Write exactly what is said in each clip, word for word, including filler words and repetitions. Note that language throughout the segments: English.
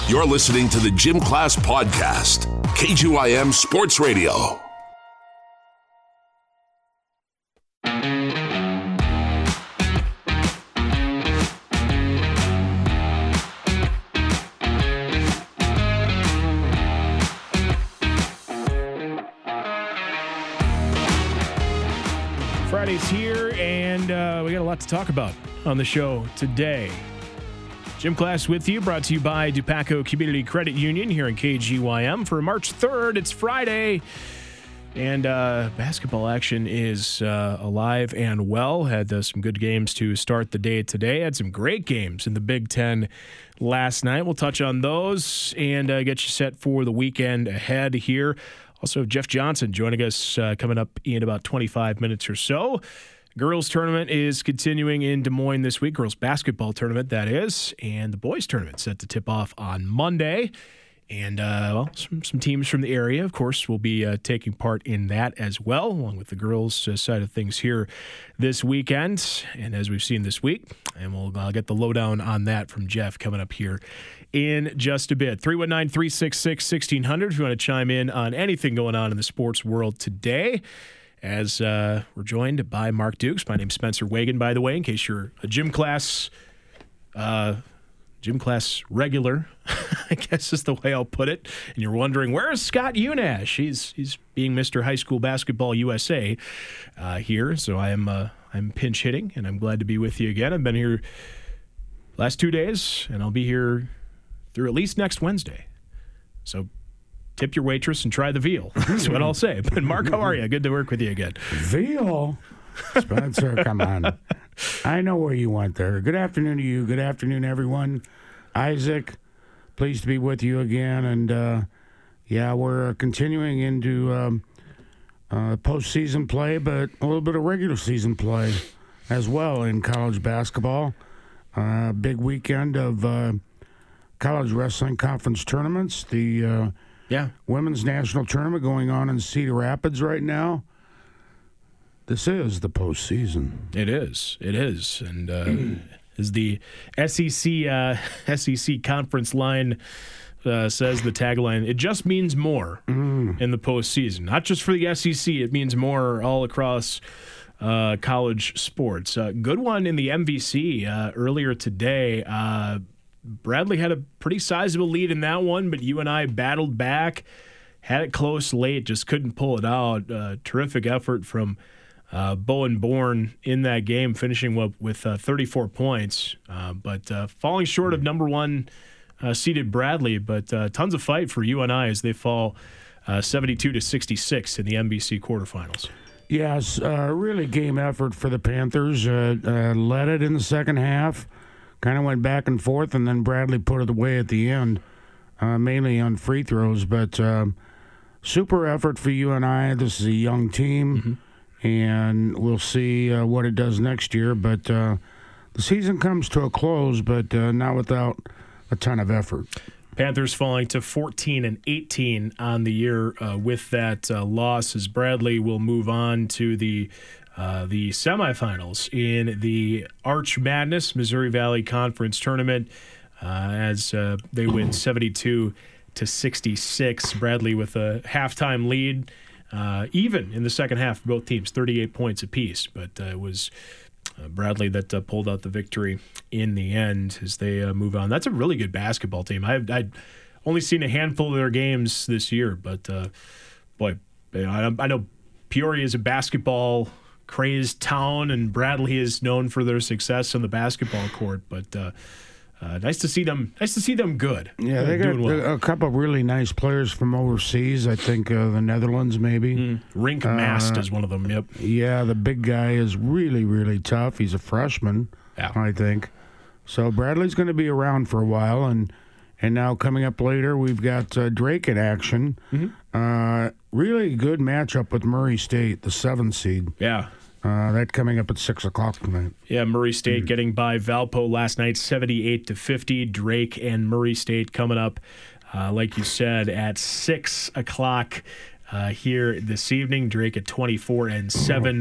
You're listening to the Gym Class Podcast, K G Y M Sports Radio. Friday's here, and uh, we got a lot to talk about on the show today. Gym Class with you, brought to you by Dupaco Community Credit Union here in K G Y M. For March third, it's Friday, and uh, basketball action is uh, alive and well. Had uh, some good games to start the day today. Had some great games in the Big Ten last night. We'll touch on those and uh, get you set for the weekend ahead here. Also, Jeff Johnson joining us uh, coming up in about twenty-five minutes or so. Girls tournament is continuing in Des Moines this week. Girls basketball tournament, that is. And the boys tournament set to tip off on Monday. And, uh, well, some, some teams from the area, of course, will be uh, taking part in that as well, along with the girls' uh, side of things here this weekend. And as we've seen this week, and we'll uh, get the lowdown on that from Jeff coming up here in just a bit. three one nine, three six six, one six zero zero if you want to chime in on anything going on in the sports world today. As uh, we're joined by Mark Dukes. My name's Spencer Wagon, by the way, in case you're a gym class uh, gym class regular, I guess is the way I'll put it. And you're wondering, where is Scott Unash? He's he's being Mister High School Basketball U S A uh, here. So I am uh, I'm pinch hitting, and I'm glad to be with you again. I've been here last two days, and I'll be here through at least next Wednesday. So tip your waitress and try the veal. That's what I'll say. But Mark, how are you? Good to work with you again. Veal? Spencer, come on. I know where you went there. Good afternoon to you. Good afternoon, everyone. Isaac, pleased to be with you again. And, uh, yeah, we're uh, continuing into um, uh, postseason play, but a little bit of regular season play as well in college basketball. Uh, big weekend of uh, college wrestling conference tournaments. The uh, Yeah. women's national tournament going on in Cedar Rapids right now. This is the postseason. It is. It is. And uh, as the S E C uh, S E C conference line uh, says, the tagline, it just means more mm. in the postseason. Not just for the S E C, it means more all across uh, college sports. Uh, good one in the M V C uh, earlier today. Uh, Bradley had a pretty sizable lead in that one, but U N I battled back, had it close late, just couldn't pull it out. Uh, terrific effort from uh, Bowen Bourne in that game, finishing with, with uh, thirty-four points, uh, but uh, falling short of number one uh, seeded Bradley. But uh, tons of fight for U N I as they fall uh, seventy-two to sixty-six in the M V C quarterfinals. Yes, uh, really game effort for the Panthers. Uh, uh, led it in the second half. Kind of went back and forth, and then Bradley put it away at the end, uh, mainly on free throws. But um, super effort for U N I. This is a young team, mm-hmm. and we'll see uh, what it does next year. But uh, the season comes to a close, but uh, not without a ton of effort. Panthers falling to fourteen and eighteen on the year uh, with that uh, loss, as Bradley will move on to the Uh, the semifinals in the Arch Madness Missouri Valley Conference Tournament uh, as uh, they win seventy-two to sixty-six. Bradley with a halftime lead, uh, even in the second half for both teams, thirty-eight points apiece. But uh, it was uh, Bradley that uh, pulled out the victory in the end as they uh, move on. That's a really good basketball team. I've, I've only seen a handful of their games this year, but uh, boy, I, I know Peoria is a basketball crazed town, and Bradley is known for their success on the basketball court. But uh, uh, nice to see them. Nice to see them good. Yeah, they got well. a couple of really nice players from overseas. I think uh, the Netherlands, maybe. Mm, Rink Mast uh, is one of them. Yep. Yeah, the big guy is really, really tough. He's a freshman, yeah. I think. So Bradley's going to be around for a while, and and now coming up later, we've got uh, Drake in action. Mm-hmm. Uh, really good matchup with Murray State, the seventh seed. Yeah. Uh, that coming up at six o'clock tonight. Yeah, Murray State mm-hmm. getting by Valpo last night, seventy-eight to fifty. Drake and Murray State coming up, uh, like you said, at six o'clock uh, here this evening. Drake at twenty-four and seven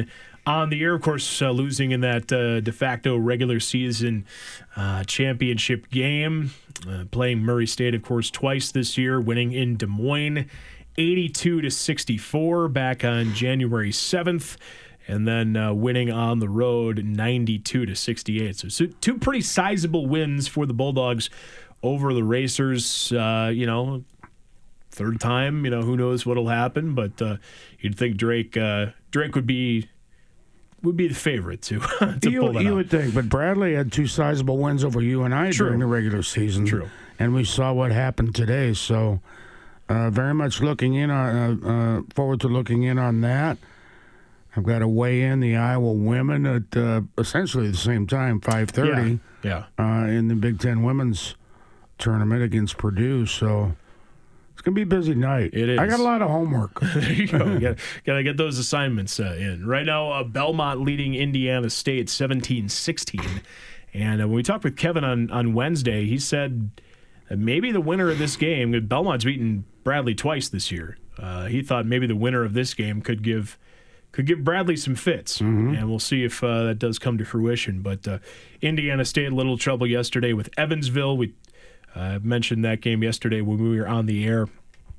on the air. Of course, uh, losing in that uh, de facto regular season uh, championship game. Uh, playing Murray State, of course, twice this year, winning in Des Moines, eighty-two to sixty-four back on January seventh. And then uh, winning on the road, ninety-two to sixty-eight. So, so two pretty sizable wins for the Bulldogs over the Racers. Uh, you know, third time, you know, who knows what'll happen. But uh, you'd think Drake uh, Drake would be would be the favorite to, to you, pull that You out. would think, but Bradley had two sizable wins over you and I True. during the regular season. True. And we saw what happened today. So uh, very much looking in on, uh, uh, forward to looking in on that. I've got to weigh in the Iowa women at uh, essentially the same time, five thirty, Yeah. uh, in the Big Ten women's tournament against Purdue. So it's going to be a busy night. It is. I got a lot of homework. There you go. Got to get those assignments uh, in. Right now, uh, Belmont leading Indiana State seventeen sixteen. And uh, when we talked with Kevin on, on Wednesday, he said that maybe the winner of this game, Belmont's beaten Bradley twice this year. Uh, he thought maybe the winner of this game could give could give Bradley some fits. Mm-hmm. And we'll see if uh, that does come to fruition. But uh, Indiana State, a little trouble yesterday with Evansville. We uh, mentioned that game yesterday when we were on the air.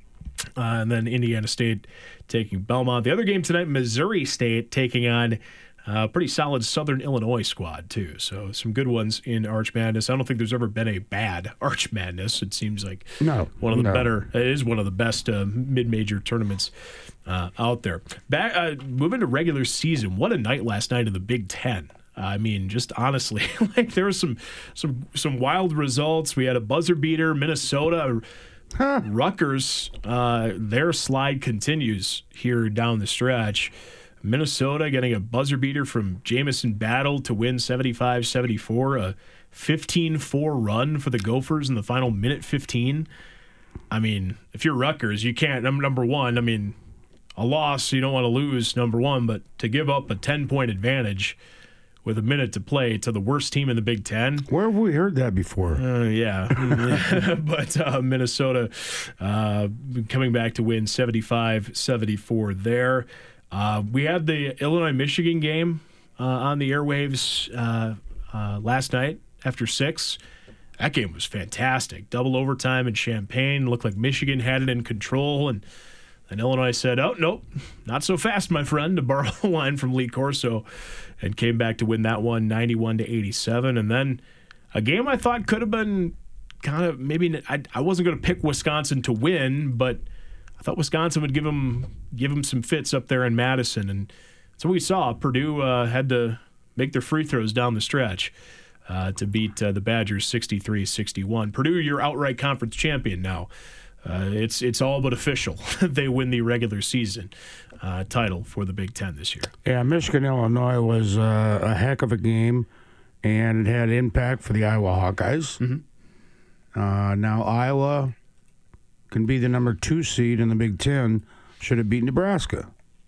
Uh, and then Indiana State taking Belmont. The other game tonight, Missouri State taking on a pretty solid Southern Illinois squad, too. So some good ones in Arch Madness. I don't think there's ever been a bad Arch Madness. It seems like no, one of the no. better, it is one of the best uh, mid-major tournaments uh, out there. Back, uh, moving to regular season, what a night last night in the Big Ten. I mean, just honestly, like there were some some some wild results. We had a buzzer beater, Minnesota. Huh. Rutgers, uh, their slide continues here down the stretch. Minnesota getting a buzzer beater from Jamison Battle to win seventy-five seventy-four, a fifteen four run for the Gophers in the final minute fifteen. I mean, if you're Rutgers, you can't, number one, I mean, a loss, you don't want to lose, number one, but to give up a ten-point advantage with a minute to play to the worst team in the Big Ten. Where have we heard that before? Uh, yeah. But uh, Minnesota uh, coming back to win seventy-five seventy-four there. Uh, we had the Illinois-Michigan game uh, on the airwaves uh, uh, last night after six. That game was fantastic. Double overtime in Champaign. Looked like Michigan had it in control, and And Illinois said, oh, nope, not so fast, my friend, to borrow a line from Lee Corso, and came back to win that one ninety-one to eighty-seven. And then a game I thought could have been kind of maybe I, I wasn't going to pick Wisconsin to win, but I thought Wisconsin would give them, give them some fits up there in Madison. And so we saw Purdue uh, had to make their free throws down the stretch uh, to beat uh, the Badgers sixty-three sixty-one. Purdue, your outright conference champion now. Uh, it's it's all but official. They win the regular season uh, title for the Big Ten this year. Yeah, Michigan, Illinois was uh, a heck of a game, and it had impact for the Iowa Hawkeyes. Mm-hmm. Uh, now Iowa can be the number two seed in the Big Ten. Should have beat Nebraska.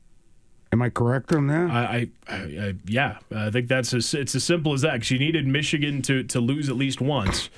Am I correct on that? I, I, I, I yeah, I think that's as, it's as simple as that. Because you needed Michigan to to lose at least once.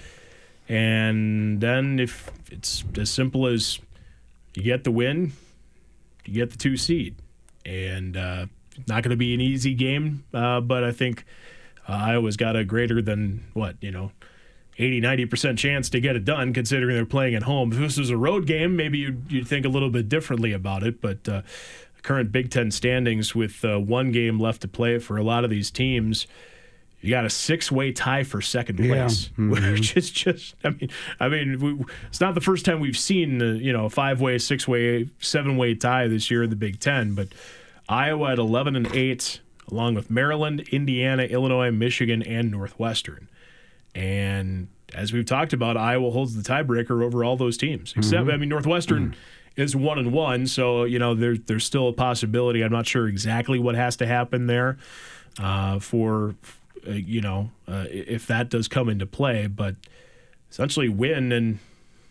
And then if it's as simple as you get the win, you get the two seed. And uh, not going to be an easy game, uh, but I think uh, Iowa's got a greater than, what, you know, eighty, ninety percent chance to get it done, considering they're playing at home. If this was a road game, maybe you'd, you'd think a little bit differently about it. But uh, current Big Ten standings with uh, one game left to play for a lot of these teams, you got a six-way tie for second place, yeah. mm-hmm. which is just, I mean, I mean, we, it's not the first time we've seen, uh, you know, a five-way, six-way, seven-way tie this year in the Big Ten, but Iowa at eleven and eight, along with Maryland, Indiana, Illinois, Michigan, and Northwestern. And as we've talked about, Iowa holds the tiebreaker over all those teams, except, mm-hmm. I mean, Northwestern mm-hmm. is one and one, so, you know, there, there's still a possibility. I'm not sure exactly what has to happen there uh, for... Uh, you know, uh, if that does come into play, but essentially win and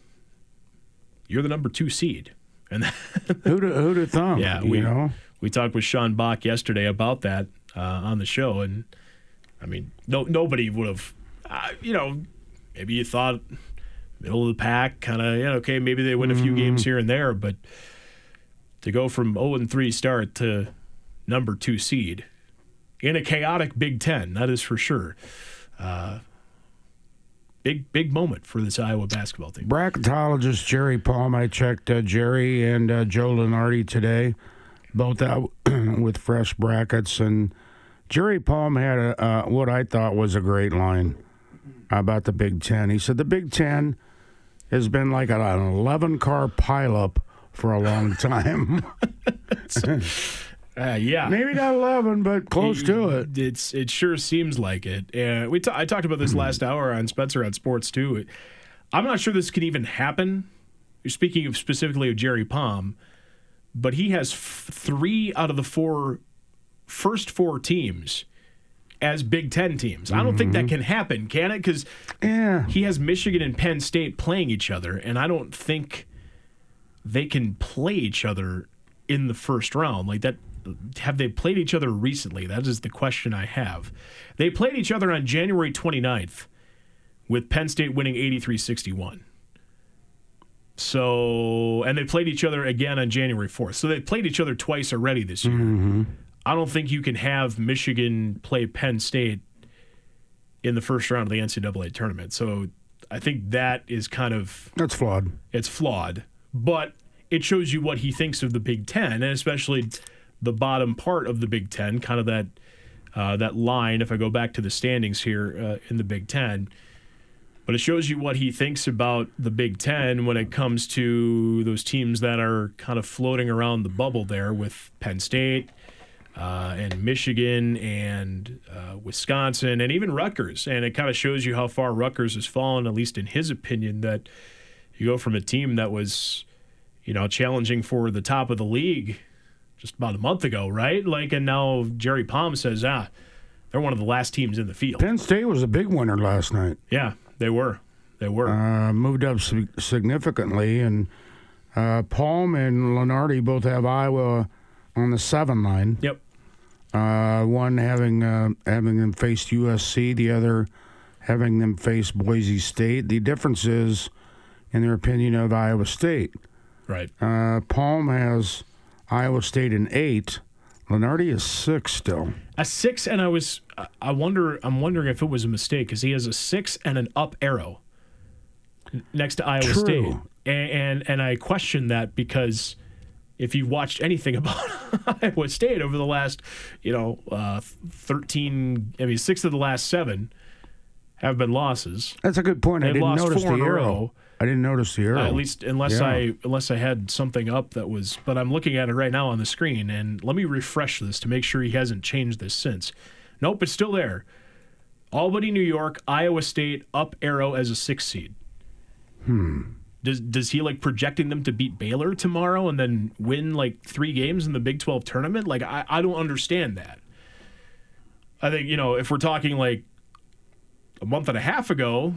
you're the number two seed. And who'd who'd have thunk? Yeah, you we know, we talked with Sean Bach yesterday about that uh, on the show, and I mean, no nobody would have, uh, you know, maybe you thought middle of the pack, kind of, yeah, okay, maybe they win a few mm. games here and there, but to go from oh and three start to number two seed. in a chaotic Big Ten, that is for sure. Uh, big, big moment for this Iowa basketball team. Bracketologist Jerry Palm, I checked uh, Jerry and uh, Joe Lunardi today, both out with fresh brackets, and Jerry Palm had a, uh, what I thought was a great line about the Big Ten. He said the Big Ten has been like an eleven-car pileup for a long time. uh, yeah, maybe not eleven, but close it, to it. It's it sure seems like it. And we t- I talked about this last hour on Spencer on Sports too. I'm not sure this could even happen. You're speaking of specifically of Jerry Palm, but he has f- three out of the four first four teams as Big Ten teams. I don't mm-hmm. think that can happen, can it? Because yeah. he has Michigan and Penn State playing each other, and I don't think they can play each other in the first round. Like that, have they played each other recently? That is the question I have. They played each other on January twenty-ninth, with Penn State winning eighty-three sixty-one. So, and they played each other again on January fourth. So they played each other twice already this year. Mm-hmm. I don't think you can have Michigan play Penn State in the first round of the N C double A tournament. So I think that is kind of... That's flawed. It's flawed. But it shows you what he thinks of the Big Ten, and especially the bottom part of the Big Ten, kind of that uh, that line, if I go back to the standings here uh, in the Big Ten. But it shows you what he thinks about the Big Ten when it comes to those teams that are kind of floating around the bubble there with Penn State, Uh, and Michigan and uh, Wisconsin and even Rutgers. And it kind of shows you how far Rutgers has fallen, at least in his opinion, that you go from a team that was, you know, challenging for the top of the league just about a month ago, right? Like, and now Jerry Palm says, ah, they're one of the last teams in the field. Penn State was a big winner last night. Yeah, they were. They were. Uh, moved up significantly, and uh, Palm and Lunardi both have Iowa on the seven line. Yep. Uh, one having uh, having them face U S C, the other having them face Boise State. The difference is, in their opinion, of Iowa State. Right. Uh, Palm has Iowa State in eight. Lunardi is six still. A six, and I was I wonder I'm wondering if it was a mistake because he has a six and an up arrow next to Iowa True. State, and, and and I question that because if you've watched anything about Iowa State over the last, you know, uh, thirteen, I mean, six of the last seven have been losses. That's a good point. They've I didn't lost notice four the in a arrow. row. I didn't notice the arrow. Uh, at least, unless Yeah. I unless I had something up that was, but I'm looking at it right now on the screen, and let me refresh this to make sure he hasn't changed this since. Nope, it's still there. Albany, New York, Iowa State, up arrow as a six seed. Hmm. Does does he like projecting them to beat Baylor tomorrow and then win like three games in the Big twelve tournament? Like I, I don't understand that. I think, you know, if we're talking like a month and a half ago,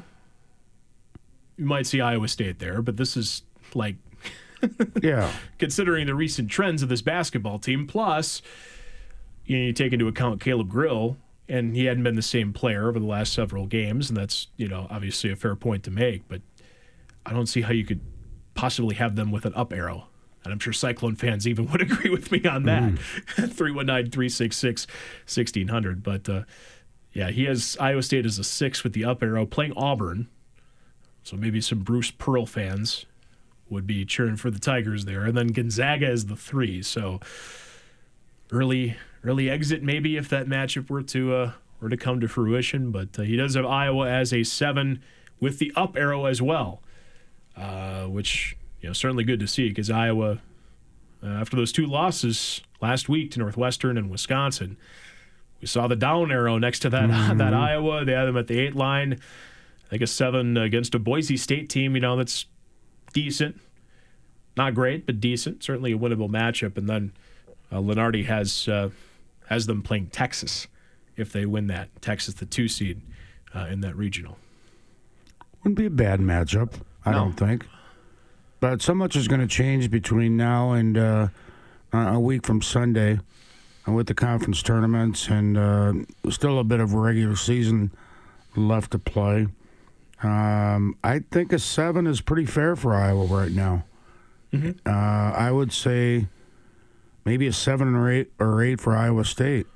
you might see Iowa State there, but this is like yeah. Considering the recent trends of this basketball team, plus you know, you take into account Caleb Grill, and he hadn't been the same player over the last several games, and that's, you know, obviously a fair point to make, but I don't see how you could possibly have them with an up arrow. And I'm sure Cyclone fans even would agree with me on that. three one nine, three six six, one six zero zero. But, uh, yeah, he has Iowa State as a six with the up arrow, playing Auburn. So maybe some Bruce Pearl fans would be cheering for the Tigers there. And then Gonzaga as the three. So early early exit maybe if that matchup were to, uh, were to come to fruition. But uh, he does have Iowa as a seven with the up arrow as well. Uh, which, you know, certainly good to see because Iowa, uh, after those two losses last week to Northwestern and Wisconsin, we saw the down arrow next to that mm-hmm. that Iowa. They had them at the eight line. I think a seven against a Boise State team, you know, that's decent. Not great, but decent. Certainly a winnable matchup. And then uh, Lunardi has, uh, has them playing Texas if they win that. Texas, the two seed uh, in that regional. Wouldn't be a bad matchup. I No. don't think. But so much is going to change between now and uh, a week from Sunday uh, with the conference tournaments and uh, still a bit of regular season left to play. Um, I think a seven is pretty fair for Iowa right now. Mm-hmm. Uh, I would say maybe a seven or eight or eight for Iowa State.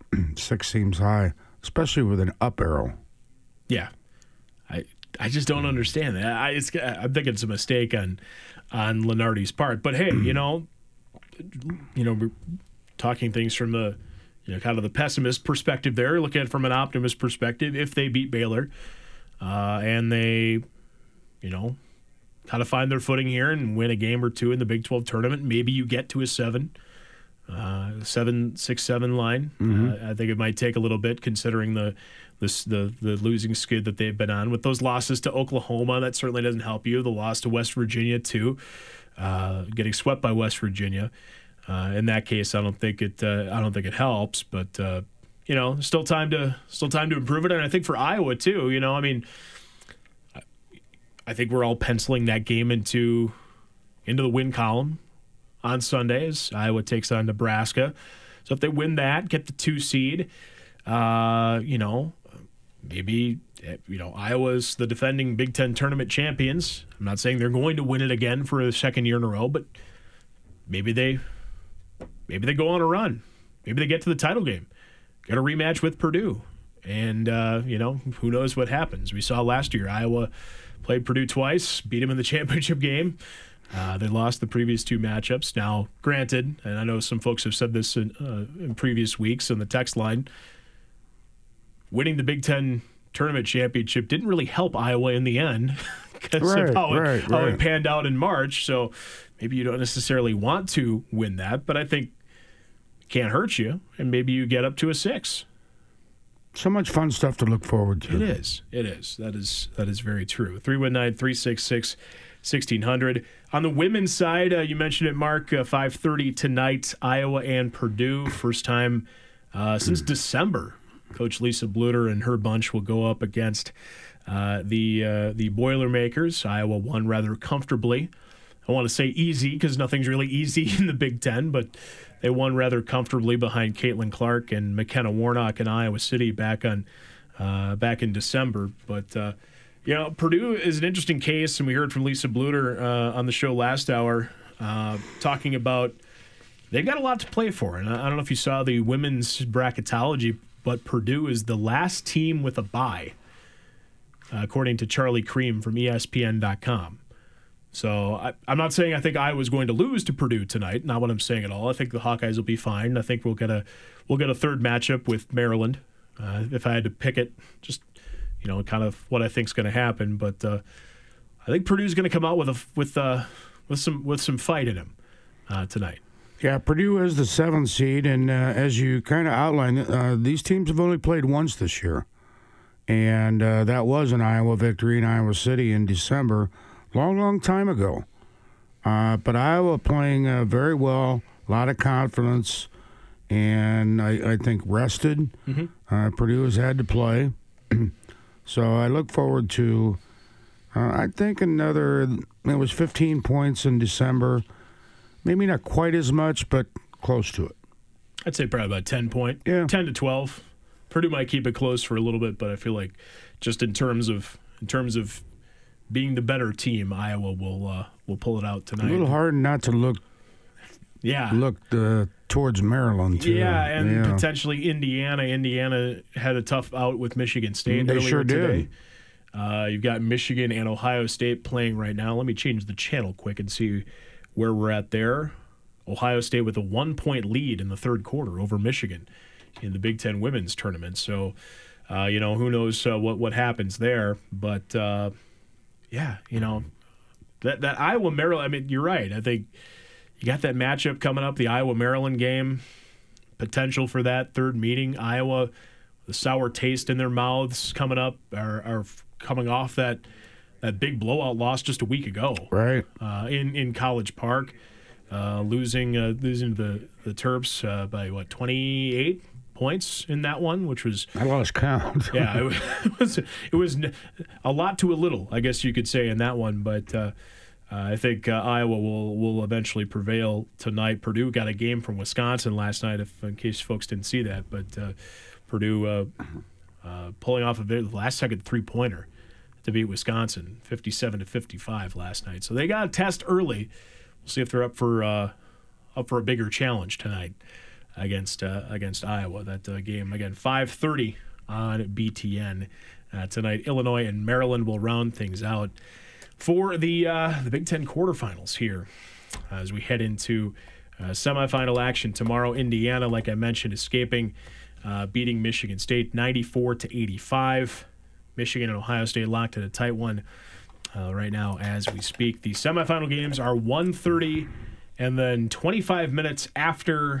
Six seems high, especially with an up arrow. Yeah, I I just don't understand that. I it's, I think it's a mistake on on Lenardi's part. But hey, you know, you know, we're talking things from the you know kind of the pessimist perspective there. Looking at it from an optimist perspective, if they beat Baylor uh, and they, you know, kind of find their footing here and win a game or two in the Big twelve tournament, maybe you get to a seven. Uh, seven, six, seven line. Mm-hmm. Uh, I think it might take a little bit considering the, the the the losing skid that they've been on with those losses to Oklahoma. That certainly doesn't help you. The loss to West Virginia too, uh, getting swept by West Virginia. Uh, in that case, I don't think it. Uh, I don't think it helps. But uh, you know, still time to still time to improve it. And I think for Iowa too. You know, I mean, I, I think we're all penciling that game into into the win column on Sundays. Iowa takes on Nebraska. So if they win that, get the two seed, uh, you know, maybe, you know, Iowa's the defending Big Ten tournament champions. I'm not saying they're going to win it again for the second year in a row, but maybe they, maybe they go on a run. Maybe they get to the title game, get a rematch with Purdue. And, uh, you know, who knows what happens. We saw last year, Iowa played Purdue twice, beat them in the championship game. Uh, they lost the previous two matchups. Now, granted, and I know some folks have said this in, uh, in previous weeks on the text line, winning the Big Ten tournament championship didn't really help Iowa in the end because right, of how, right, it, how right. it panned out in March. So maybe you don't necessarily want to win that, but I think it can't hurt you, and maybe you get up to a six. So much fun stuff to look forward to. It is. It is. That is that is very true. three one nine, three six six, sixteen hundred. On the women's side, uh, you mentioned it, Mark, uh, five thirty tonight, Iowa and Purdue. First time uh, since December. Coach Lisa Bluter and her bunch will go up against uh, the uh, the Boilermakers. Iowa won rather comfortably. I want to say easy because nothing's really easy in the Big Ten, but they won rather comfortably behind Caitlin Clark and McKenna Warnock in Iowa City back on uh, back in December. But uh, you know, Purdue is an interesting case, and we heard from Lisa Bluter uh, on the show last hour uh, talking about they've got a lot to play for. And I don't know if you saw the women's bracketology, but Purdue is the last team with a bye, uh, according to Charlie Cream from E S P N dot com. So I, I'm not saying I think Iowa's going to lose to Purdue tonight. Not what I'm saying at all. I think the Hawkeyes will be fine. I think we'll get a we'll get a third matchup with Maryland. Uh, if I had to pick it, just you know, kind of what I think is going to happen. But uh, I think Purdue's going to come out with a with uh, with some with some fight in him uh, tonight. Yeah, Purdue is the seventh seed, and uh, as you kind of outlined, uh, these teams have only played once this year, and uh, that was an Iowa victory in Iowa City in December. Long, long time ago. Uh, but Iowa playing uh, very well, a lot of confidence, and I, I think rested. Mm-hmm. Uh, Purdue has had to play. So I look forward to, uh, I think, another, it was fifteen points in December. Maybe not quite as much, but close to it. I'd say probably about ten point, yeah. ten to twelve. Purdue might keep it close for a little bit, but I feel like just in terms of in terms of being the better team, Iowa will uh, will pull it out tonight. A little hard not to look yeah look uh, towards Maryland too. Yeah, and yeah. potentially Indiana. Indiana had a tough out with Michigan State they earlier sure today. Did. Uh, you've got Michigan and Ohio State playing right now. Let me change the channel quick and see where we're at there. Ohio State with a one-point lead in the third quarter over Michigan in the Big Ten women's tournament. So, uh, you know, who knows uh, what what happens there, but. Uh, Yeah, you know, that that Iowa-Maryland, I mean, you're right. I think you got that matchup coming up, the Iowa-Maryland game, potential for that third meeting. Iowa, the sour taste in their mouths coming up, are, are coming off that that big blowout loss just a week ago. Right. Uh, in, in College Park, uh, losing uh, losing the, the Terps uh, by, what, twenty-eight points in that one, which was I lost count. yeah, it was it was a lot to a little, I guess you could say, in that one. But uh, uh, I think uh, Iowa will will eventually prevail tonight. Purdue got a game from Wisconsin last night, if in case folks didn't see that. But uh, Purdue uh, uh, pulling off a the last second three pointer to beat Wisconsin, fifty-seven to fifty-five last night. So they got a test early. We'll see if they're up for uh, up for a bigger challenge tonight. against uh, against Iowa. That uh, game, again, five thirty on B T N uh, tonight. Illinois and Maryland will round things out for the uh, the Big Ten quarterfinals here uh, as we head into uh, semifinal action tomorrow. Indiana, like I mentioned, escaping, uh, beating Michigan State ninety-four to eighty-five. Michigan and Ohio State locked in a tight one uh, right now as we speak. The semifinal games are one thirty and then twenty-five minutes after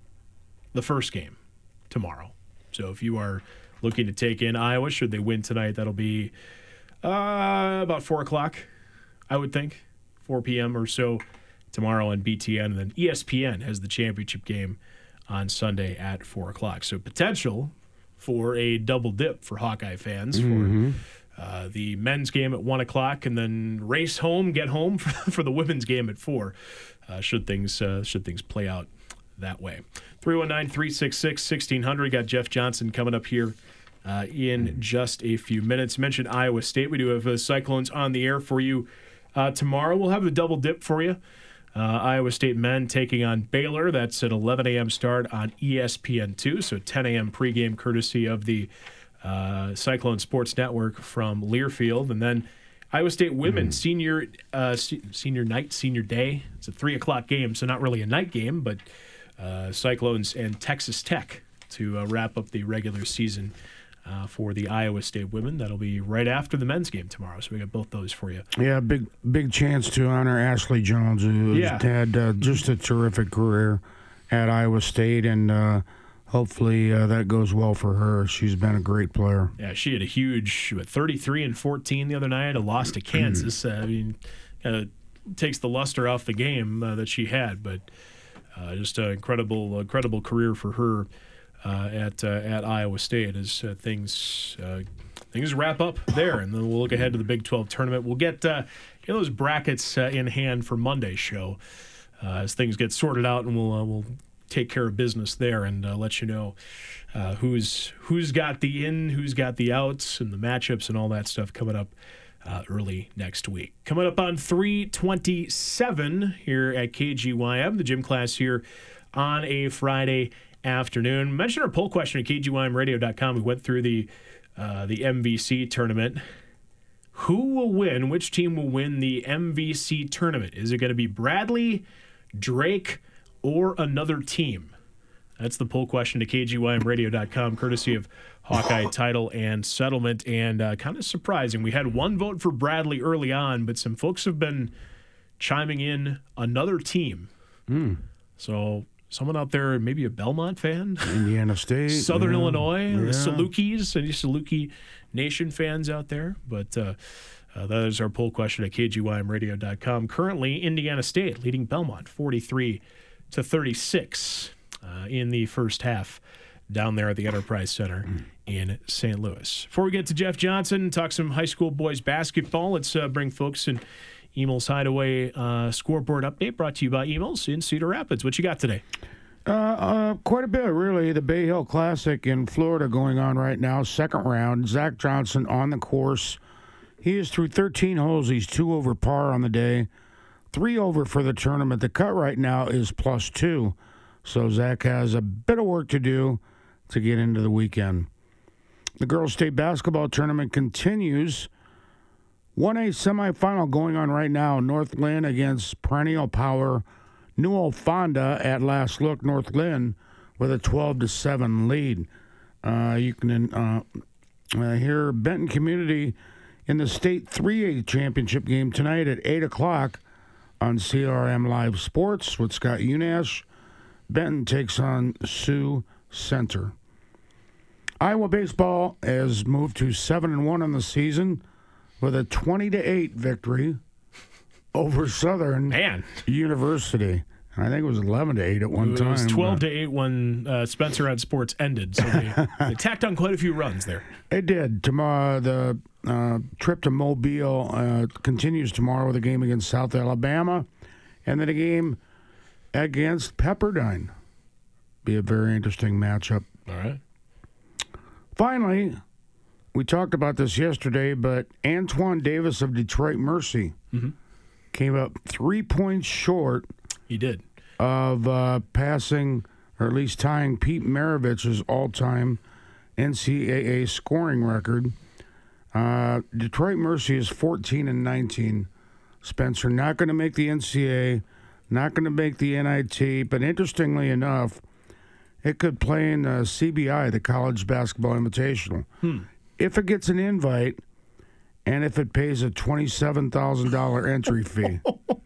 the first game tomorrow. So if you are looking to take in Iowa, should they win tonight, that'll be uh, about four o'clock, I would think, four p.m. or so tomorrow on B T N. And then E S P N has the championship game on Sunday at four o'clock. So potential for a double dip for Hawkeye fans Mm-hmm. for uh, the men's game at one o'clock and then race home, get home for, for the women's game at four, uh, should things uh, should things play out that way. three one nine, three six six, one six zero zero. Got Jeff Johnson coming up here uh, in just a few minutes. Mentioned Iowa State. We do have uh, Cyclones on the air for you uh, tomorrow. We'll have a double dip for you. Uh, Iowa State men taking on Baylor. That's an eleven a.m. start on E S P N two, so ten a.m. pregame courtesy of the uh, Cyclone Sports Network from Learfield. And then Iowa State women, mm. senior uh, se- senior night, senior day. It's a three o'clock game, so not really a night game, but uh, Cyclones and Texas Tech to uh, wrap up the regular season Uh, for the Iowa State women. That'll be right after the men's game tomorrow. So we got both those for you. Yeah, big big chance to honor Ashley Jones, who Yeah. had uh, just a terrific career at Iowa State, and uh, hopefully uh, that goes well for her. She's been a great player. Yeah, she had a huge what, thirty-three and fourteen the other night, a loss to Kansas. uh, I mean, uh, takes the luster off the game uh, that she had, but uh, just an incredible, incredible career for her. Uh, at uh, at Iowa State as uh, things uh, things wrap up there, and then we'll look ahead to the Big twelve tournament. We'll get, uh, get those brackets uh, in hand for Monday's show uh, as things get sorted out, and we'll uh, we'll take care of business there and uh, let you know uh, who's who's got the in, who's got the outs, and the matchups and all that stuff coming up uh, early next week. Coming up on three twenty-seven here at K G Y M, the gym class here on a Friday afternoon. Mention our poll question at K G Y M radio dot com. We went through the uh, the M V C tournament. Who will win? Which team will win the M V C tournament? Is it going to be Bradley, Drake, or another team? That's the poll question to K G Y M radio dot com, courtesy of Hawkeye Title and Settlement. And uh, kind of surprising, we had one vote for Bradley early on, but some folks have been chiming in another team. Mm. So someone out there, maybe a Belmont fan, Indiana State, Southern yeah. Illinois, yeah. the Salukis, any Saluki Nation fans out there. But uh, uh, that is our poll question at K G Y M radio dot com. Currently, Indiana State leading Belmont forty-three to thirty-six uh, in the first half down there at the Enterprise Center in Saint Louis. Before we get to Jeff Johnson, talk some high school boys basketball, let's uh, bring folks in Emil's Hideaway uh, scoreboard update brought to you by Emil's in Cedar Rapids. What you got today? Uh, uh, quite a bit, really. The Bay Hill Classic in Florida going on right now, second round. Zach Johnson on the course. He is through thirteen holes. He's two over par on the day, three over for the tournament. The cut right now is plus two, so Zach has a bit of work to do to get into the weekend. The girls' state basketball tournament continues. one A semifinal going on right now. North Lynn against perennial power Newell Fonda. At last look, North Lynn with a twelve to seven lead. Uh, you can uh, uh, hear Benton Community in the state three A championship game tonight at eight o'clock on C R M Live Sports with Scott Unash. Benton takes on Sioux Center. Iowa baseball has moved to seven and one on the season with a twenty to eight victory over Southern Man. University. I think it was eleven to eight at one it time. It was twelve to eight when uh, Spencer on Sports ended, so they, they tacked on quite a few runs there. It did. Tomorrow, the uh, trip to Mobile uh, continues tomorrow with a game against South Alabama, and then a game against Pepperdine. Be a very interesting matchup. All right. Finally, we talked about this yesterday, but Antoine Davis of Detroit Mercy mm-hmm. came up three points short. He did. Of uh, passing or at least tying Pete Maravich's all-time N C double A scoring record. Uh, Detroit Mercy is fourteen and nineteen. Spencer, not going to make the N C double A, not going to make the N I T, but interestingly enough, it could play in the C B I, the College Basketball Invitational. Hmm. If it gets an invite, and if it pays a twenty-seven thousand dollars entry fee.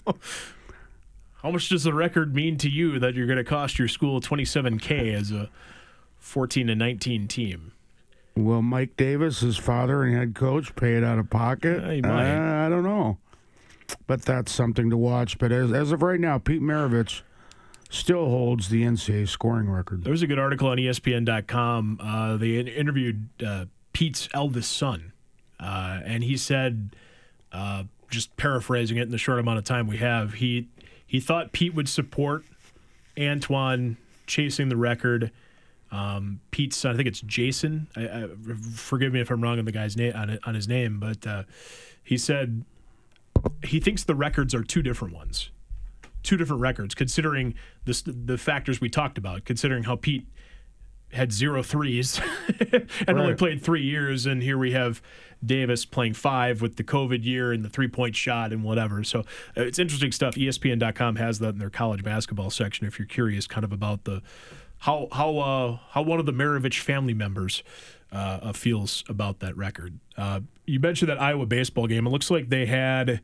How much does the record mean to you that you're going to cost your school twenty-seven K as a fourteen and nineteen team? Will Mike Davis, his father and head coach, pay it out of pocket? Uh, he might. Uh, I don't know. But that's something to watch. But as, as of right now, Pete Maravich still holds the N C double A scoring record. There was a good article on E S P N dot com. Uh, they interviewed uh, Pete's eldest son, uh, and he said, uh, just paraphrasing it in the short amount of time we have, he he thought Pete would support Antoine chasing the record. Um, Pete's son, I think it's Jason. I, I, forgive me if I'm wrong on the guy's name on, on his name, but uh, he said he thinks the records are two different ones. Two different records, considering the the factors we talked about, considering how Pete had zero threes and right. only played three years, and here we have Davis playing five with the COVID year and the three-point shot and whatever. So uh, it's interesting stuff. E S P N dot com has that in their college basketball section if you're curious kind of about the how how uh, how one of the Maravich family members uh, uh, feels about that record. Uh, you mentioned that Iowa baseball game. It looks like they had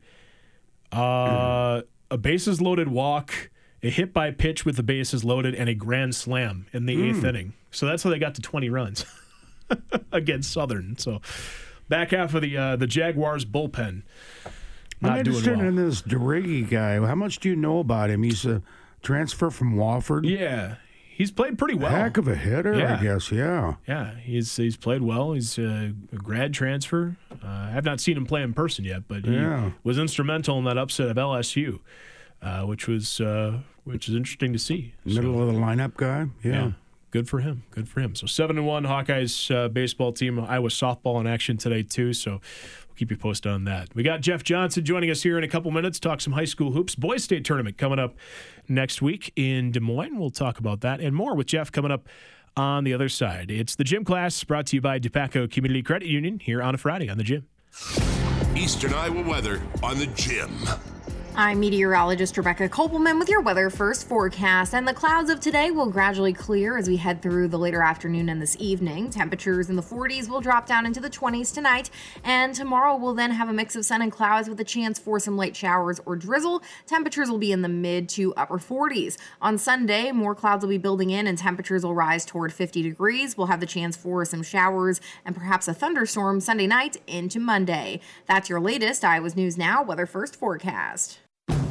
uh, a bases loaded walk, a hit by pitch with the bases loaded, and a grand slam in the mm. eighth inning. So that's how they got to twenty runs against Southern. So back half of the uh, the Jaguars bullpen not I'm doing interested well. in this DeRiggi guy. How much do you know about him? He's a transfer from Wofford. Yeah, he's played pretty well. Heck of a hitter, yeah. I guess. Yeah. Yeah, he's he's played well. He's a, a grad transfer. Uh, I have not seen him play in person yet, but he yeah. was instrumental in that upset of L S U, uh, which was uh, which is interesting to see. Middle so, of the lineup guy. Yeah. yeah. Good for him. Good for him. So seven and one Hawkeyes uh, baseball team. Iowa softball in action today too. So we'll keep you posted on that. We got Jeff Johnson joining us here in a couple minutes. Talk some high school hoops. Boys State tournament coming up next week in Des Moines. We'll talk about that and more with Jeff coming up on the other side. It's the Gym Class brought to you by Dupaco Community Credit Union here on a Friday on the Gym. Eastern Iowa weather on the Gym. I'm meteorologist Rebecca Kopelman with your weather first forecast, and the clouds of today will gradually clear as we head through the later afternoon and this evening. Temperatures in the forties will drop down into the twenties tonight, and tomorrow we'll then have a mix of sun and clouds with a chance for some light showers or drizzle. Temperatures will be in the mid to upper forties. On Sunday, more clouds will be building in and temperatures will rise toward fifty degrees. We'll have the chance for some showers and perhaps a thunderstorm Sunday night into Monday. That's your latest Iowa's News Now weather first forecast.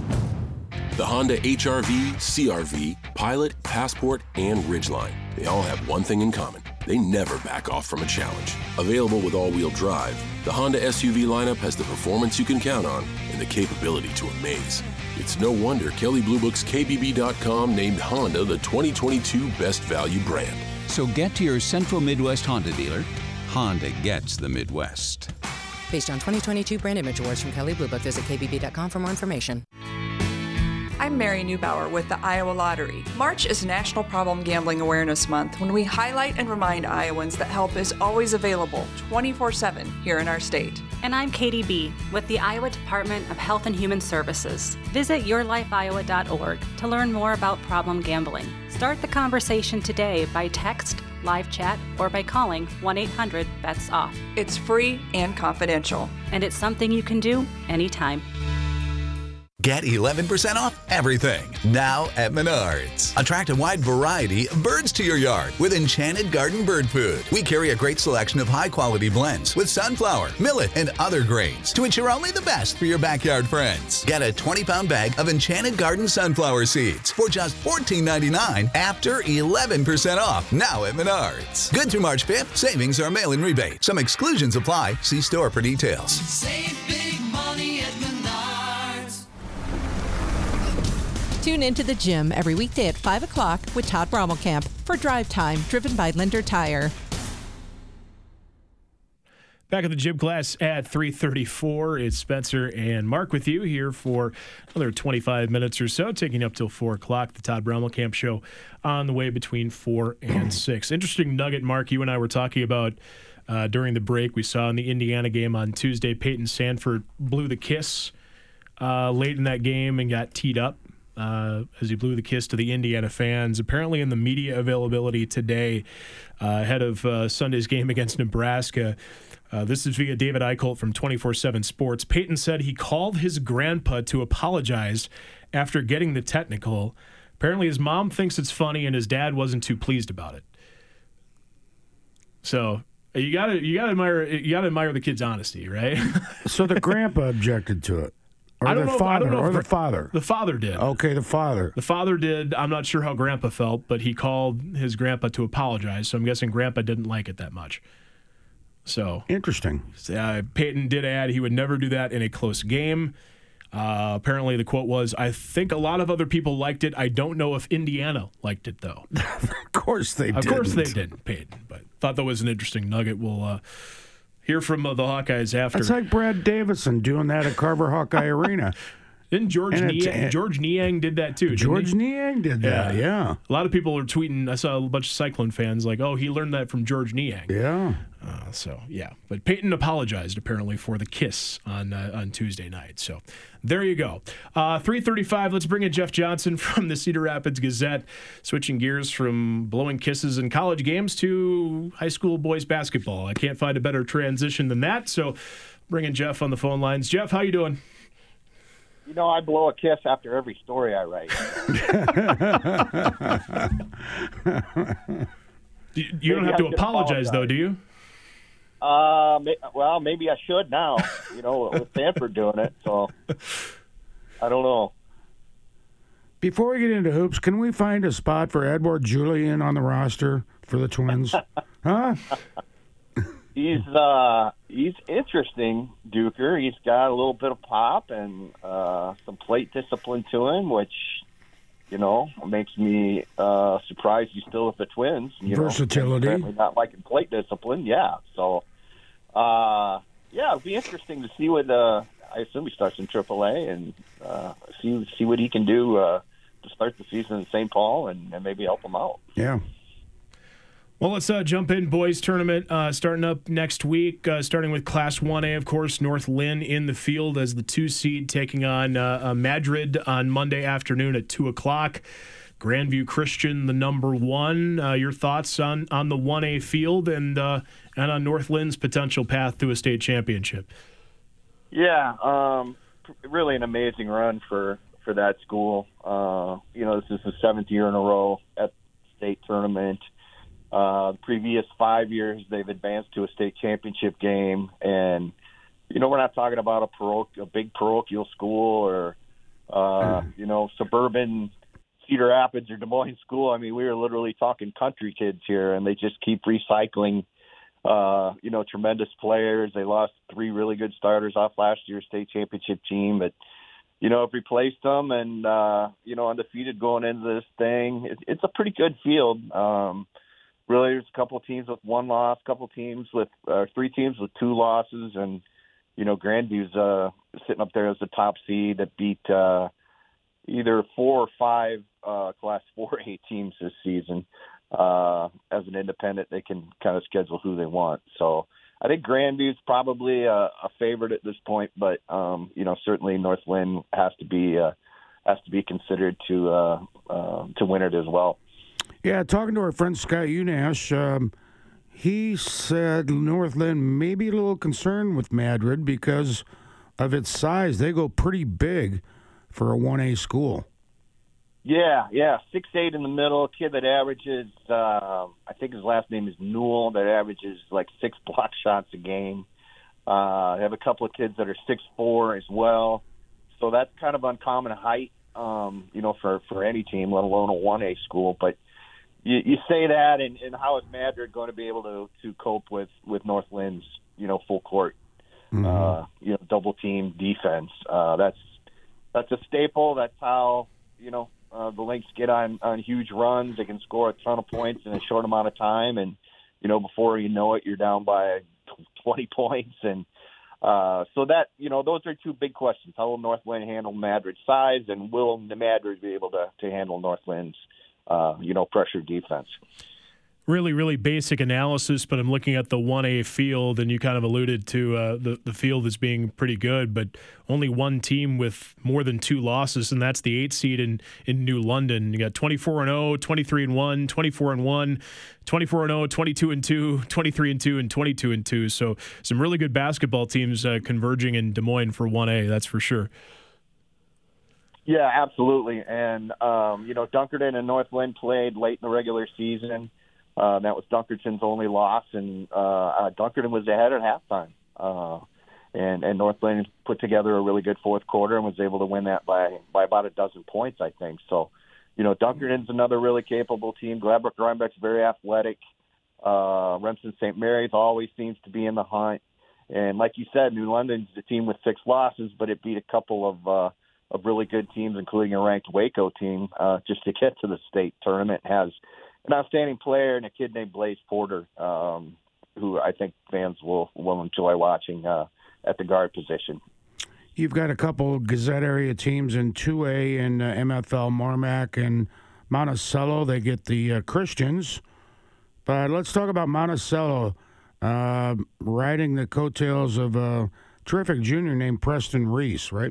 The Honda H R V, C R V, Pilot, Passport, and Ridgeline. They all have one thing in common. They never back off from a challenge. Available with all-wheel drive, the Honda S U V lineup has the performance you can count on and the capability to amaze. It's no wonder Kelley Blue Book's K B B dot com named Honda the twenty twenty-two Best Value Brand. So get to your Central Midwest Honda dealer. Honda gets the Midwest. Based on twenty twenty-two brand image awards from Kelley Blue Book, visit K B B dot com for more information. I'm Mary Neubauer with the Iowa Lottery. March is National Problem Gambling Awareness Month, when we highlight and remind Iowans that help is always available twenty-four seven here in our state. And I'm Katie B. with the Iowa Department of Health and Human Services. Visit your life iowa dot org to learn more about problem gambling. Start the conversation today by text, live chat, or by calling one eight hundred bets off. It's free and confidential. And it's something you can do anytime. Get eleven percent off everything now at Menards. Attract a wide variety of birds to your yard with Enchanted Garden Bird Food. We carry a great selection of high-quality blends with sunflower, millet, and other grains to ensure only the best for your backyard friends. Get a twenty-pound bag of Enchanted Garden sunflower seeds for just fourteen ninety-nine after eleven percent off now at Menards. Good through March fifth. Savings are mail-in rebate. Some exclusions apply. See store for details. Save big money at Menards. Tune into the Gym every weekday at five o'clock with Todd Brommelkamp for Drive Time, driven by Linder Tire. Back at the gym class at three thirty-four. It's Spencer and Mark with you here for another twenty-five minutes or so, taking up till four o'clock. The Todd Brommelkamp Show on the way between four and six. Interesting nugget, Mark, you and I were talking about uh, during the break. We saw in the Indiana game on Tuesday, Peyton Sandfort blew the kiss uh, late in that game and got teed up uh, as he blew the kiss to the Indiana fans. Apparently in the media availability today, uh, ahead of uh, Sunday's game against Nebraska, Uh, this is via David Eichholt from twenty-four seven Sports. Peyton said he called his grandpa to apologize after getting the technical. Apparently his mom thinks it's funny and his dad wasn't too pleased about it. So you gotta you gotta admire you gotta admire the kid's honesty, right? So the grandpa objected to it. Or I don't the know if- I father, don't know or if the the- father. The father did. Okay, the father. The father did. I'm not sure how grandpa felt, but he called his grandpa to apologize. So I'm guessing grandpa didn't like it that much. So interesting. Uh, Peyton did add he would never do that in a close game. Uh, apparently, the quote was, "I think a lot of other people liked it. I don't know if Indiana liked it, though." Of course they of didn't. Of course they didn't, Peyton. But thought that was an interesting nugget. We'll uh, hear from uh, the Hawkeyes after. It's like Brad Davison doing that at Carver Hawkeye Arena. Didn't George And it's- Niang, George Niang did that too? didn't George he? Niang did that, yeah. A lot of people are tweeting. I saw a bunch of Cyclone fans like, "Oh, he learned that from George Niang." Yeah. Uh, so yeah, but Peyton apologized apparently for the kiss on uh, on Tuesday night. So there you go. Uh, three thirty-five. Let's bring in Jeff Johnson from the Cedar Rapids Gazette. Switching gears from blowing kisses in college games to high school boys basketball. I can't find a better transition than that. So bringing Jeff on the phone lines. Jeff, how you doing? You know, I blow a kiss after every story I write. you you don't Maybe have I to should apologize, though, do you? Uh, may, well, maybe I should now. You know, with Stanford doing it, so I don't know. Before we get into hoops, can we find a spot for Edward Julian on the roster for the Twins? Huh? He's uh, he's interesting, Duker. He's got a little bit of pop and uh, some plate discipline to him, which, you know, makes me uh, surprised he's still with the Twins. You Versatility. know, apparently not liking plate discipline, yeah. So, uh, yeah, it'll be interesting to see what. Uh, I assume he starts in triple A and uh, see see what he can do uh, to start the season in Saint Paul and, and maybe help him out. Yeah. Well, let's uh, jump in. Boys tournament uh, starting up next week, uh, starting with Class one A, of course. North Lynn in the field as the two seed, taking on uh, uh, Madrid on Monday afternoon at two o'clock. Grandview Christian, the number one. Uh, your thoughts on, on the one A field and uh, and on North Lynn's potential path to a state championship? Yeah, um, really an amazing run for, for that school. Uh, you know, this is the seventh year in a row at the state tournament. Uh, the previous five years, they've advanced to a state championship game. And, you know, we're not talking about a, paroch- a big parochial school or, uh, you know, suburban Cedar Rapids or Des Moines school. I mean, we were literally talking country kids here, and they just keep recycling, uh, you know, tremendous players. They lost three really good starters off last year's state championship team, but, you know, have replaced them and, uh, you know, undefeated going into this thing. It, it's a pretty good field. Um, Really, there's a couple of teams with one loss, a couple of teams with uh, three teams with two losses, and you know Grandview's uh, sitting up there as the top seed that beat uh, either four or five uh, Class four A teams this season. Uh, as an independent, they can kind of schedule who they want. So I think Grandview's probably a, a favorite at this point, but um, you know certainly North Lynn has to be uh, has to be considered to uh, uh, to win it as well. Yeah, talking to our friend Scott Unash, um, he said North Lynn may be a little concerned with Madrid because of its size. They go pretty big for a one A school. Yeah, yeah, six eight in the middle, a kid that averages, uh, I think his last name is Newell, that averages like six block shots a game. Uh, they have a couple of kids that are six four as well. So that's kind of uncommon height, um, you know, for, for any team, let alone a one A school. But You, you say that, and, and how is Madrid going to be able to, to cope with, with North Lynn's, you know, full court, mm-hmm. uh, you know, double team defense? Uh, that's that's a staple. That's how you know uh, the Lynx get on, on huge runs. They can score a ton of points in a short amount of time, and you know, before you know it, you're down by twenty points. And uh, so that, you know, those are two big questions. How will Northland handle Madrid's size, and will the Madrid be able to, to handle Northland's, uh, you know, pressure defense? Really, really basic analysis, but I'm looking at the one A field, and you kind of alluded to uh, the, the field as being pretty good, but only one team with more than two losses, and that's the eight seed in, in New London. You got twenty-four and oh, twenty-three and one, twenty-four and one, twenty-four and oh, twenty-two and two, twenty-three and two, and twenty-two and two. So some really good basketball teams uh, converging in Des Moines for one A, that's for sure. Yeah, absolutely. And, um, you know, Dunkerton and Northland played late in the regular season. Uh, that was Dunkerton's only loss, and uh, uh, Dunkerton was ahead at halftime. Uh, and, and Northland put together a really good fourth quarter and was able to win that by, by about a dozen points, I think. So, you know, Dunkerton's another really capable team. Gladbrook Rhinebeck's very athletic. Uh, Remsen Saint Mary's always seems to be in the hunt. And like you said, New London's a team with six losses, but it beat a couple of uh, of really good teams, including a ranked Waco team, uh, just to get to the state tournament. Has an outstanding player and a kid named Blaze Porter, um, who I think fans will, will enjoy watching uh, at the guard position. You've got a couple Gazette area teams in two A and uh, M F L Marmac and Monticello. They get the uh, Christians. But let's talk about Monticello uh, riding the coattails of a terrific junior named Preston Reese, right?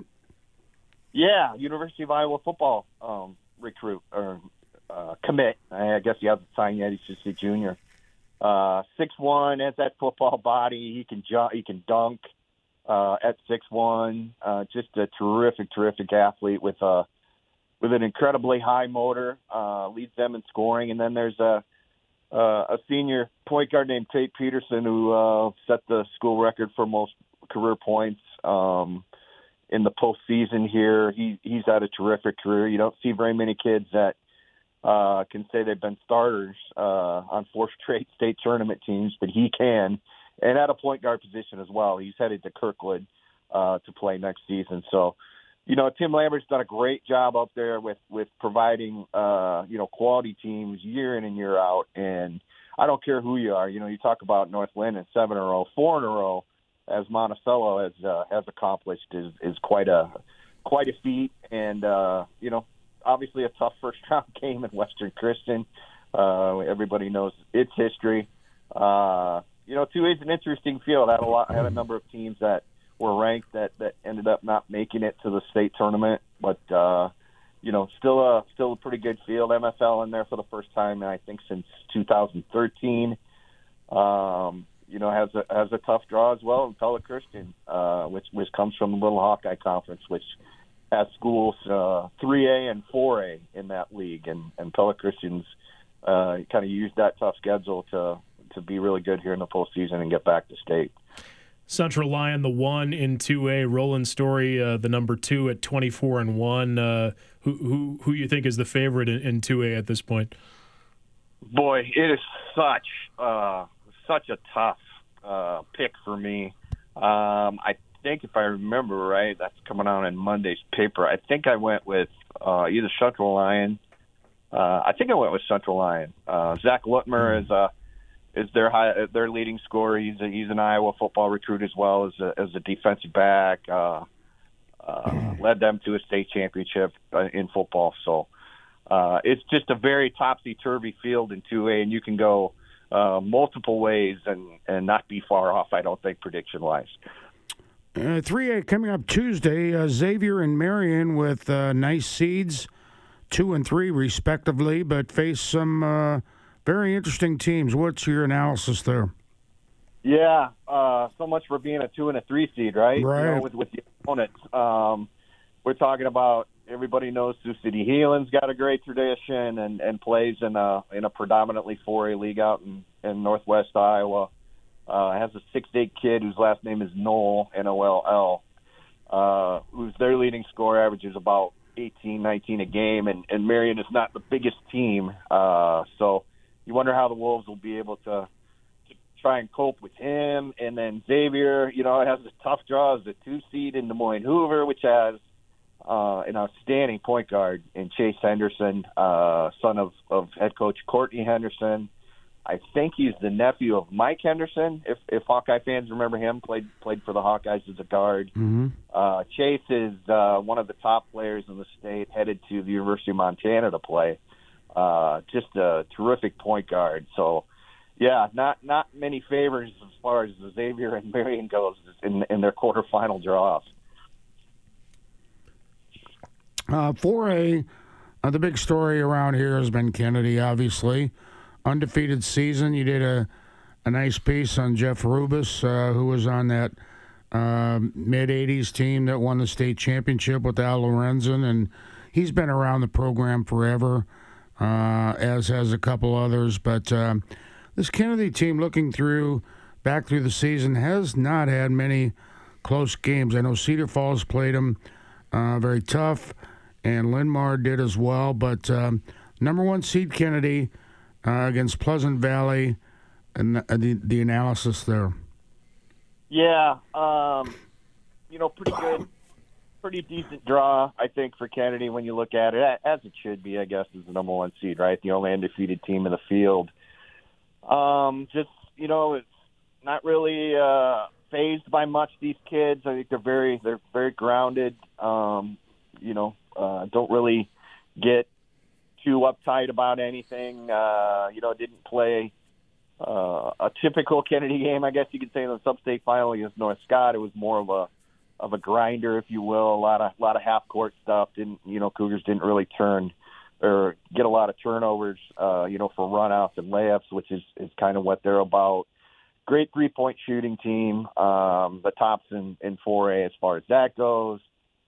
Yeah, University of Iowa football um, recruit or Uh, commit. I guess he hasn't signed yet. He's just a junior. Uh, six one, has that football body. He can jump. He can dunk uh, at six one. Uh, just a terrific, terrific athlete with a with an incredibly high motor. Uh, leads them in scoring. And then there's a uh, a senior point guard named Tate Peterson who uh, set the school record for most career points um, in the postseason here. He he's had a terrific career. You don't see very many kids that Uh, can say they've been starters uh, on four straight state tournament teams, but he can, and at a point guard position as well. He's headed to Kirkwood uh, to play next season. So, you know, Tim Lambert's done a great job up there with with providing uh, you know quality teams year in and year out. And I don't care who you are. You know, you talk about Northland and seven in a row, four in a row, as Monticello has uh, has accomplished is is quite a quite a feat. And uh, you know. Obviously a tough first-round game in Western Christian. Uh, everybody knows its history. Uh, you know, two A is an interesting field. Had a lot, had a number of teams that were ranked that, that ended up not making it to the state tournament, but uh, you know, still a still a pretty good field. M F L in there for the first time, I think, since two thousand thirteen. Um, you know, has a has a tough draw as well in Pella Christian, uh, which which comes from the Little Hawkeye Conference, which has schools uh, three A and four A in that league, and, and Pella Christians uh, kind of used that tough schedule to to be really good here in the postseason and get back to state. Central Lyon, the one in two A. Roland Story, uh, the number two at twenty-four and one. Uh, who who who you think is the favorite in, in two A at this point? Boy, it is such uh, such a tough uh, pick for me. Um, I think if I remember right, that's coming out in Monday's paper. I think I went with uh, either Central Lyon. Uh, I think I went with Central Lyon. Uh, Zach Lutmer mm-hmm. is a is their high, their leading scorer. He's a, he's an Iowa football recruit as well as a, as a defensive back. Uh, uh, led them to a state championship in football. So uh, it's just a very topsy-turvy field in two A, and you can go uh, multiple ways and, and not be far off, I don't think, prediction-wise. Uh, three A coming up Tuesday. Uh, Xavier and Marion with uh, nice seeds, two and three respectively, but face some uh, very interesting teams. What's your analysis there? Yeah, uh, so much for being a two and a three seed, right? Right. You know, with, with the opponents. Um, we're talking about everybody knows Sioux City Heelan's got a great tradition and, and plays in a in a predominantly four A league out in, in Northwest Iowa. Uh, has a six eight kid whose last name is Knoll, N O L L, uh, who's their leading score averages about eighteen, nineteen a game, and, and Marion is not the biggest team. Uh, so you wonder how the Wolves will be able to, to try and cope with him. And then Xavier, you know, it has a tough draw as a two seed in Des Moines Hoover, which has uh, an outstanding point guard in Chase Henderson, uh, son of, of head coach Courtney Henderson. I think he's the nephew of Mike Henderson, if if Hawkeye fans remember him, played played for the Hawkeyes as a guard. Mm-hmm. Uh, Chase is uh, one of the top players in the state, headed to the University of Montana to play. Uh, just a terrific point guard. So, yeah, not not many favors as far as Xavier and Marion goes in, in their quarterfinal draws. Uh, four A, uh, the big story around here has been Kennedy, obviously. Undefeated season. You did a, a nice piece on Jeff Rubis, uh, who was on that uh, mid-eighties team that won the state championship with Al Lorenzen, and he's been around the program forever, uh, as has a couple others. But uh, this Kennedy team, looking through, back through the season, has not had many close games. I know Cedar Falls played them uh, very tough, and Linn-Mar did as well. But um, number one seed Kennedy uh, against Pleasant Valley, and the, the, the analysis there. Yeah, um, you know, pretty good, pretty decent draw, I think, for Kennedy when you look at it, as it should be, I guess, as the number one seed, right? The only undefeated team in the field. Um, just, you know, it's not really uh, fazed by much, these kids. I think they're very, they're very grounded, um, you know, uh, don't really get too uptight about anything. Uh, you know, didn't play uh, a typical Kennedy game, I guess you could say, in the sub-state final against North Scott. It was more of a of a grinder, if you will, a lot of a lot of half-court stuff. Didn't you know? Cougars didn't really turn or get a lot of turnovers, uh, you know, for runouts and layups, which is is kind of what they're about. Great three-point shooting team, um, the tops in, in four A as far as that goes.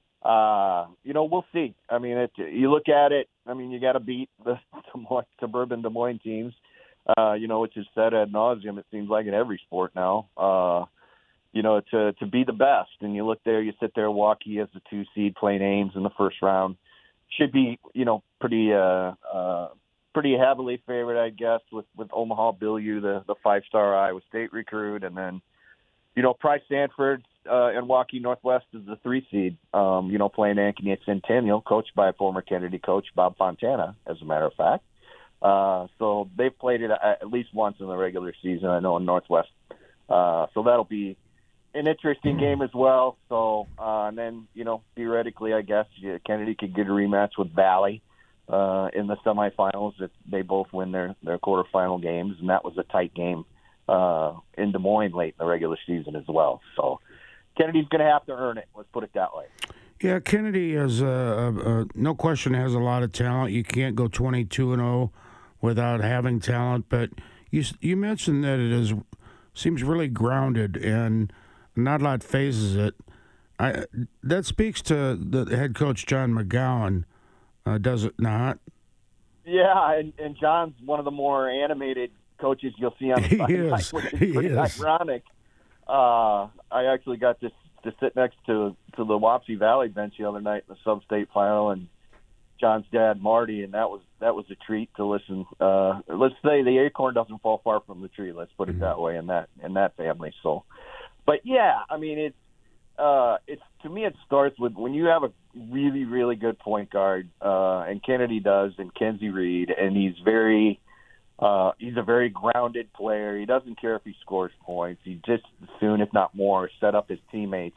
Uh, you know, we'll see. I mean, it, you look at it, I mean, you got to beat the suburban Des Moines teams, uh, you know, which is said ad nauseum, it seems like, in every sport now, uh, you know, to, to be the best. And you look there, you sit there, Waukee as the two seed playing Ames in the first round. Should be, you know, pretty uh, uh, pretty heavily favored, I guess, with, with Omaha Bilyeu, the, the five-star Iowa State recruit. And then, you know, Price Sanford uh, and Waukee Northwest is the three seed, um, you know, playing Ankeny at Centennial, coached by former Kennedy coach Bob Fontana, as a matter of fact. Uh, so they've played it at least once in the regular season, I know, in Northwest. Uh, so that'll be an interesting game as well. So, uh, and then, you know, theoretically, I guess, yeah, Kennedy could get a rematch with Valley uh, in the semifinals if they both win their, their quarterfinal games, and that was a tight game uh, in Des Moines late in the regular season as well. So Kennedy's going to have to earn it. Let's put it that way. Yeah, Kennedy is, uh, uh, no question, has a lot of talent. You can't go twenty-two and oh without having talent. But you you mentioned that it is seems really grounded and not a lot phases it. I that speaks to the head coach John McGowan, uh, does it not? Yeah, and, and John's one of the more animated coaches you'll see on the sideline, which is pretty is. ironic. Uh, I actually got to to sit next to to the Wapsie Valley bench the other night in the sub-state final, and John's dad Marty, and that was that was a treat to listen. Uh, let's say the acorn doesn't fall far from the tree. Let's put it mm-hmm. that way in that in that family. So, but yeah, I mean it's uh, it's to me it starts with when you have a really really good point guard, uh, and Kennedy does, and Kenzie Reed, and he's very. Uh, he's a very grounded player. He doesn't care if he scores points. He just soon, if not more, set up his teammates.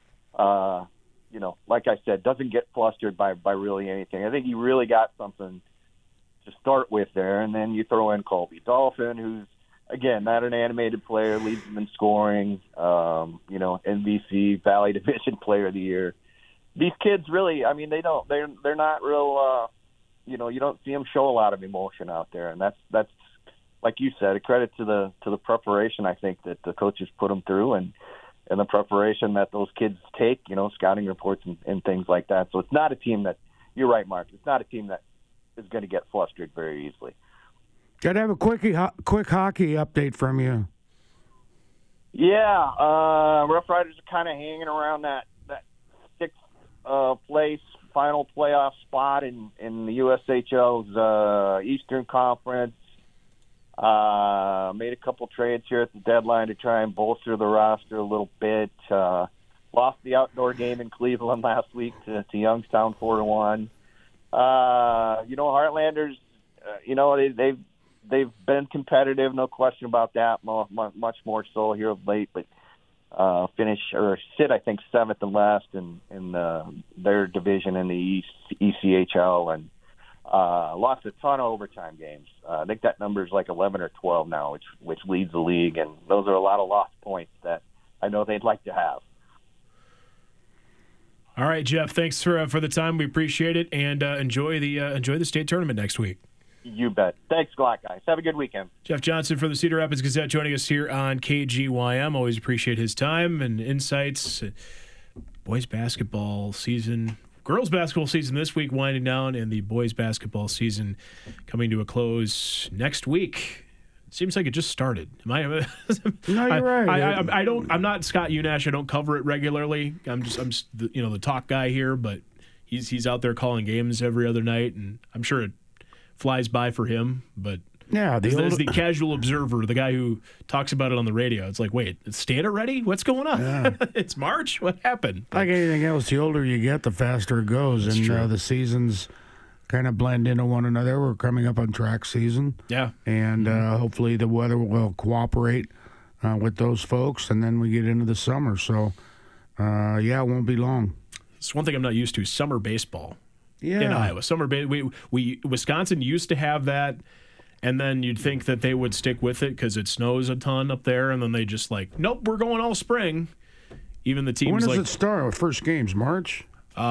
Uh, you know, like I said, doesn't get flustered by, by really anything. I think he really got something to start with there. And then you throw in Colby Dolphin, who's, again, not an animated player, leads them in scoring, um, you know, N B C Valley Division Player of the Year. These kids really, I mean, they don't, they're, they're not real, uh, you know, you don't see them show a lot of emotion out there, and that's that's like you said, a credit to the to the preparation I think that the coaches put them through, and and the preparation that those kids take, you know, scouting reports and, and things like that. So it's not a team that you're right, Mark. It's not a team that is going to get flustered very easily. Got to have a quick quick hockey update from you. Yeah, uh, Rough Riders are kind of hanging around that that sixth uh, place. Final playoff spot in, in the U S H L's uh, Eastern Conference. Uh, made a couple trades here at the deadline to try and bolster the roster a little bit. Uh, lost the outdoor game in Cleveland last week to, to Youngstown four to one. Uh, you know, Heartlanders, uh, you know, they, they've they've been competitive, no question about that. Much more so here of late, but uh, finish or sit, I think, seventh and last in in uh, their division in the E C H L, and uh, lost a ton of overtime games. Uh, I think that number is like eleven or twelve now, which which leads the league, and those are a lot of lost points that I know they'd like to have. All right, Jeff. Thanks for uh, for the time. We appreciate it, and uh, enjoy the uh, enjoy the state tournament next week. You bet. Thanks a lot, guys. Have a good weekend. Jeff Johnson from the Cedar Rapids Gazette joining us here on K G Y M. Always appreciate his time and insights. Boys basketball season, girls basketball season this week winding down, and the boys basketball season coming to a close next week. It seems like it just started. Am I? No, you're right. I, I, I don't. I'm not Scott Unash. I don't cover it regularly. I'm just. I'm just the, you know the talk guy here, but he's he's out there calling games every other night, and I'm sure it flies by for him. But yeah, the as, old... as the casual observer, the guy who talks about it on the radio, it's like, wait, it's state already? What's going on? Yeah. It's March. What happened? Like anything else, the older you get, the faster it goes, That's and uh, the seasons kind of blend into one another. We're coming up on track season. Yeah. And uh, hopefully the weather will cooperate uh, with those folks, and then we get into the summer. So, uh, yeah, it won't be long. It's one thing I'm not used to, summer baseball yeah. in Iowa. Summer ba- we, we Wisconsin used to have that, and then you'd think that they would stick with it because it snows a ton up there, and then they just like, nope, we're going all spring. Even the teams when does like, it start? First games, March?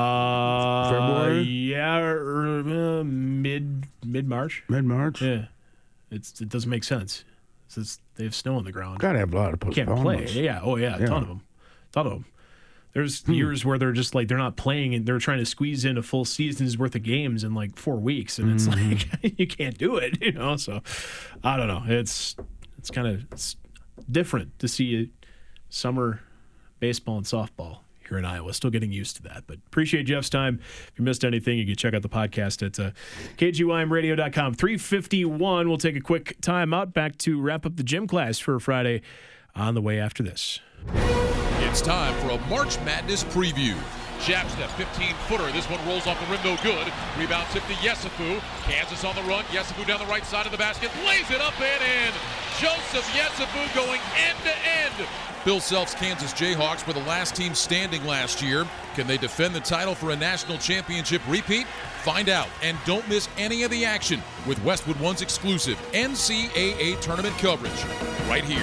Uh, February? Yeah, or, uh, mid mid March. Mid March. Yeah, it's it doesn't make sense. It's just, they have snow on the ground. Got to have a lot of You can't play. postponements. Yeah. Oh yeah, a Yeah. ton of them. ton of them. There's Hmm. years where they're just like they're not playing and they're trying to squeeze in a full season's worth of games in like four weeks, and it's Mhm. like you can't do it, you know. So I don't know. It's it's kind of it's different to see summer baseball and softball here in Iowa. Still getting used to that, but appreciate Jeff's time. If you missed anything, you can check out the podcast at uh, K G Y M radio dot com. three fifty-one. We'll take a quick time out. Back to wrap up the gym class for Friday on the way after this. It's time for a March Madness preview. Jab step, fifteen-footer. This one rolls off the rim, no good. Rebound tip to Yesufu. Kansas on the run. Yesufu down the right side of the basket. Lays it up and in. Joseph Yesufu going end to end. Bill Self's Kansas Jayhawks were the last team standing last year. Can they defend the title for a national championship repeat? Find out, and don't miss any of the action with Westwood One's exclusive N C double A tournament coverage right here.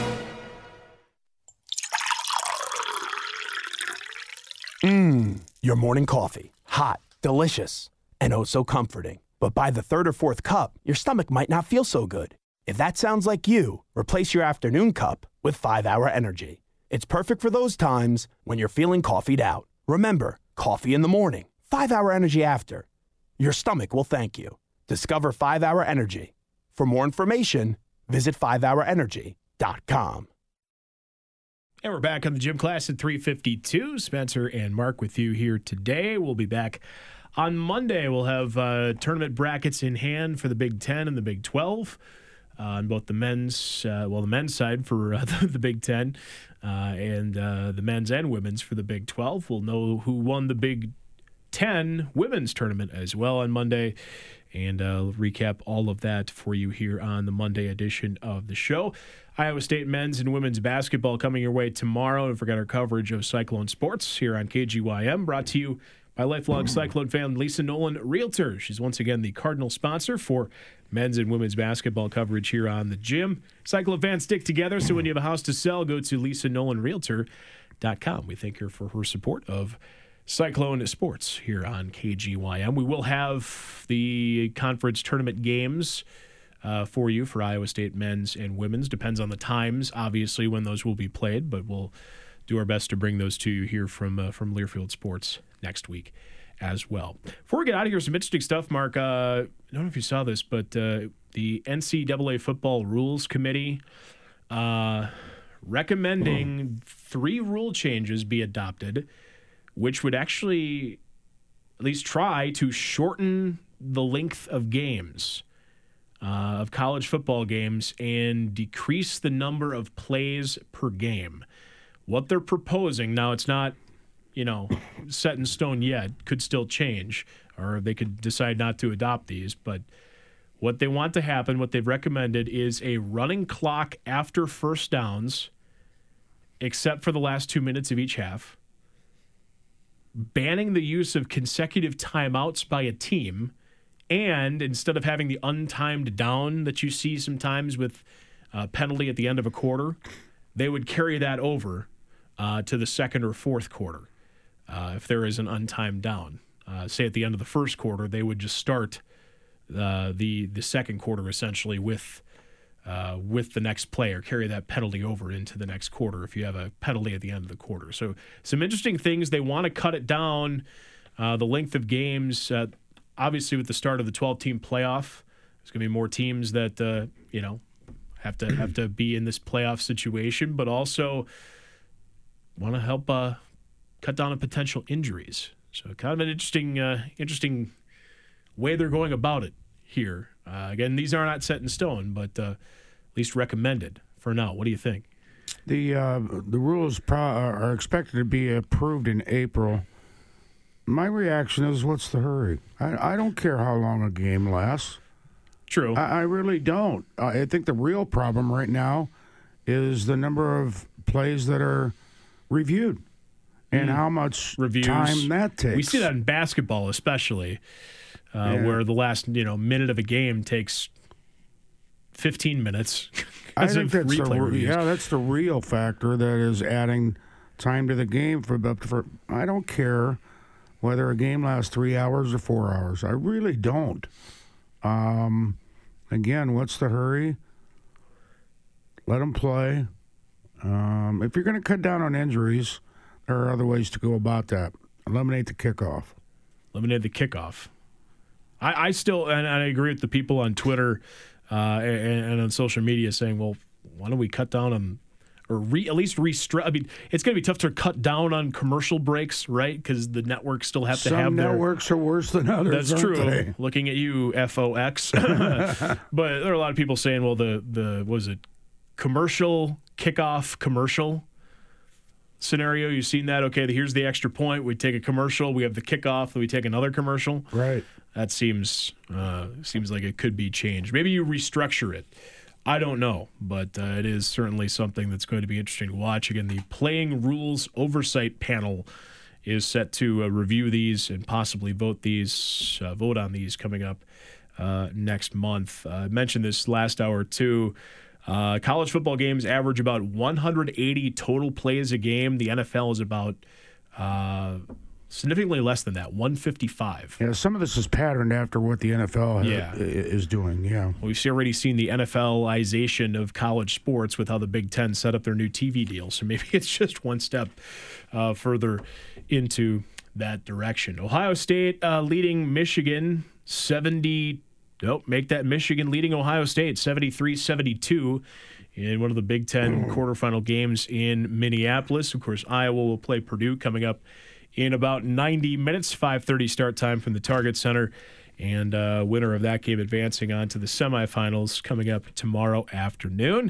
Mmm, your morning coffee. Hot, delicious, and oh so comforting. But by the third or fourth cup, your stomach might not feel so good. If that sounds like you, replace your afternoon cup with five hour Energy. It's perfect for those times when you're feeling coffeeed out. Remember, coffee in the morning, five hour Energy after. Your stomach will thank you. Discover five hour Energy. For more information, visit five hour energy dot com. And we're back on the gym class at three fifty-two. Spencer and Mark with you here today. We'll be back on Monday. We'll have uh, tournament brackets in hand for the Big Ten and the Big twelve uh, on both the men's, uh, well, the men's side for uh, the, the Big Ten uh, and uh, the men's and women's for the Big twelve. We'll know who won the Big Ten women's tournament as well on Monday. And uh, recap all of that for you here on the Monday edition of the show. Iowa State men's and women's basketball coming your way tomorrow. Don't forget our coverage of Cyclone Sports here on K G Y M, brought to you by lifelong Cyclone fan Lisa Nolan, Realtor. She's once again the Cardinal sponsor for men's and women's basketball coverage here on the gym. Cyclone fans stick together, so when you have a house to sell, go to lisa nolan realtor dot com. We thank her for her support of Cyclone Sports here on K G Y M. We will have the conference tournament games uh, for you for Iowa State men's and women's. Depends on the times, obviously, when those will be played, but we'll do our best to bring those to you here from uh, from Learfield Sports next week as well. Before we get out of here, some interesting stuff, Mark. Uh, I don't know if you saw this, but uh, the N C double A Football Rules Committee uh, recommending three rule changes be adopted, which would actually at least try to shorten the length of games, uh, of college football games, and decrease the number of plays per game. What they're proposing, now it's not, you know, set in stone yet, could still change, or they could decide not to adopt these, but What they want to happen, what they've recommended, is a running clock after first downs, except for the last two minutes of each half. Banning the use of consecutive timeouts by a team, and instead of having the untimed down that you see sometimes with a penalty at the end of a quarter, they would carry that over uh, to the second or fourth quarter uh, if there is an untimed down. Uh, say at the end of the first quarter, they would just start uh, the the second quarter essentially with uh, with the next play, or carry that penalty over into the next quarter if you have a penalty at the end of the quarter. So some interesting things. They want to cut it down, uh, the length of games. Uh, obviously, with the start of the twelve-team playoff, there's going to be more teams that uh, you know have to have to be in this playoff situation, but also want to help uh, cut down on potential injuries. So kind of an interesting, uh, interesting way they're going about it here. Uh, again, these are not set in stone, but uh, at least recommended for now. What do you think? The uh, the rules pro- are expected to be approved in April. My reaction is, what's the hurry? I, I don't care how long a game lasts. True. I, I really don't. I think the real problem right now is the number of plays that are reviewed. And how much Reviews. time that takes. We see that in basketball, especially, uh, Yeah. where the last you know minute of a game takes fifteen minutes. I because think of that's the, replay re- reviews. yeah, that's the real factor that is adding time to the game. For, for I don't care whether a game lasts three hours or four hours. I really don't. Um, again, what's the hurry? Let them play. Um, if you're going to cut down on injuries, there are other ways to go about that. Eliminate the kickoff. Eliminate the kickoff. I, I still, and I agree with the people on Twitter uh, and, and on social media saying, well, why don't we cut down on, or re, at least restrict? I mean, it's going to be tough to cut down on commercial breaks, right? Because the networks still have to Some have their. networks are worse than others. That's aren't true. they? Looking at you, F O X. But there are a lot of people saying, well, the, the what was it, commercial, kickoff commercial scenario. You've seen that. Okay, here's the extra point. We take a commercial. We have the kickoff. Then we take another commercial. Right. That seems uh, seems like it could be changed. Maybe you restructure it. I don't know, but uh, it is certainly something that's going to be interesting to watch. Again, the Playing Rules Oversight Panel is set to uh, review these and possibly vote these, uh, vote on these coming up uh, next month. Uh, I mentioned this last hour too. Uh, college football games average about one hundred eighty total plays a game. The N F L is about uh, significantly less than that, one fifty-five. Yeah, some of this is patterned after what the N F L ha- Yeah. is doing. Yeah. We've already seen the NFLization of college sports with how the Big Ten set up their new T V deal. So maybe it's just one step uh, further into that direction. Ohio State uh, leading Michigan seventy. Nope, make that Michigan leading Ohio State seventy-three seventy-two in one of the Big Ten quarterfinal games in Minneapolis. Of course, Iowa will play Purdue coming up in about ninety minutes, five thirty start time from the Target Center. And uh, winner of that game advancing on to the semifinals coming up tomorrow afternoon.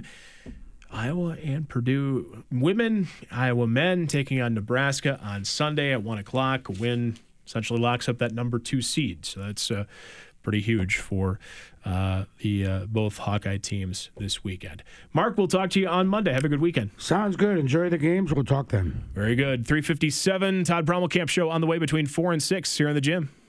Iowa and Purdue women, Iowa men taking on Nebraska on Sunday at one o'clock. A win essentially locks up that number two seed. So that's uh, pretty huge for uh, the uh, both Hawkeye teams this weekend. Mark, we'll talk to you on Monday. Have a good weekend. Sounds good. Enjoy the games. We'll talk then. Very good. three fifty-seven, Todd Brommelkamp Show on the way between four and six here in the gym.